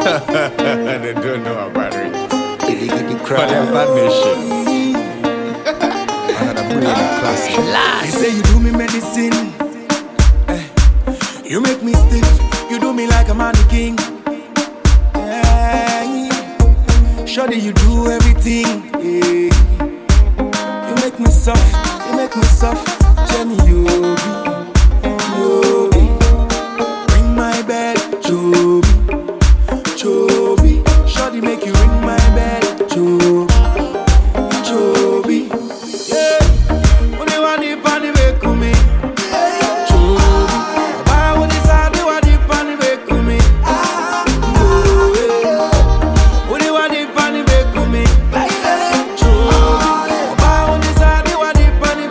They don't know about it. Giddy But crowd. they're bad nation. Another brilliant classic. They say you do me medicine. You make me stiff. You do me like a mannequin. Shawty, you do everything. You make me soft. You make me soft. Jenny, you be. Ring my bell, Joby. Joby. Shawty, make you ring my bell, Joby. Joby. Yeah. When you want the party, wake me. Joby. Why would this I do what the party wake me? When you want the party, wake me. Joby. Why would this I do what the party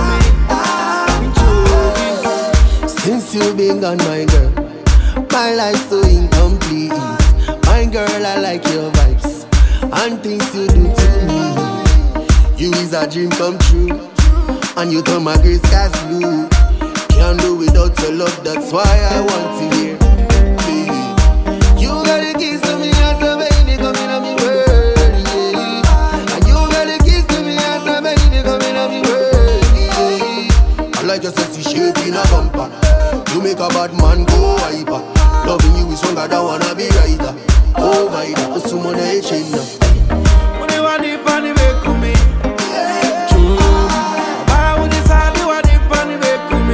wake me? Joby. Since you've been gone, my girl, my life's so incomplete. My girl, I like your vibes and things you do to me. You is a dream come true, and you turn my gray skies blue. Can't do without your love, that's why I want to hear, baby. You got the keys to me, as a baby, coming on me world, yeah. And you got the keys to me, as a baby, coming on me world, yeah. I like your sexy shape in a bumper. You make a bad man go hyper. Loving you is stronger than wanna be writer. Oh my God, so much they change now. When you want the party, wake me. Joby. Why would this I do what the party wake me?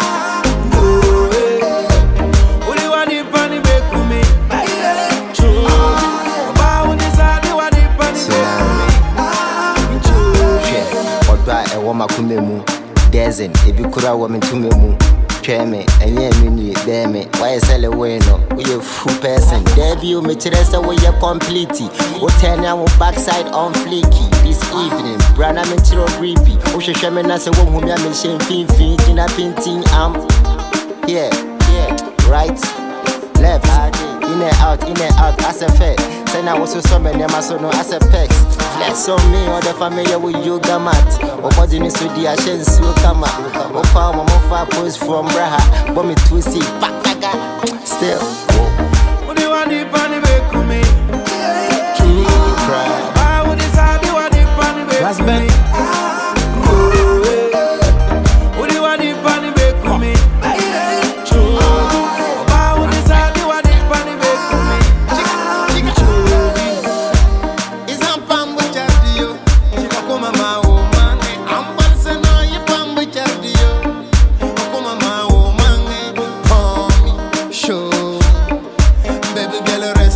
When you want the party, wake me. Joby. Why would this I do what the party wake me? Odwa ewo makume mu. Dezen ebi kura wo me tume mu. Tweme enye me ni be me. Why sell away no? We a full person. Debut me chiresa we a complete. O turn our backside on fleeky. This evening, brana me chiro creepy. O hwehwe me na se wo hu me a me shen fin tina painting yeah, right, left, in and out, as a fact. Say now also so many so no as a pex. Flex on me or the family with yoga mat. Or body needs to the ashes you come up. Or power more post from Braha. But me twisty back still. When you want the party, wake me. Cry. Why would this I do what the party wake me? When you want the party, wake me. Why would this I do what the party wake me? It's a pam with you. You come my woman. I'm dancing on you pam with you. Come my woman. Pam show. Baby girl.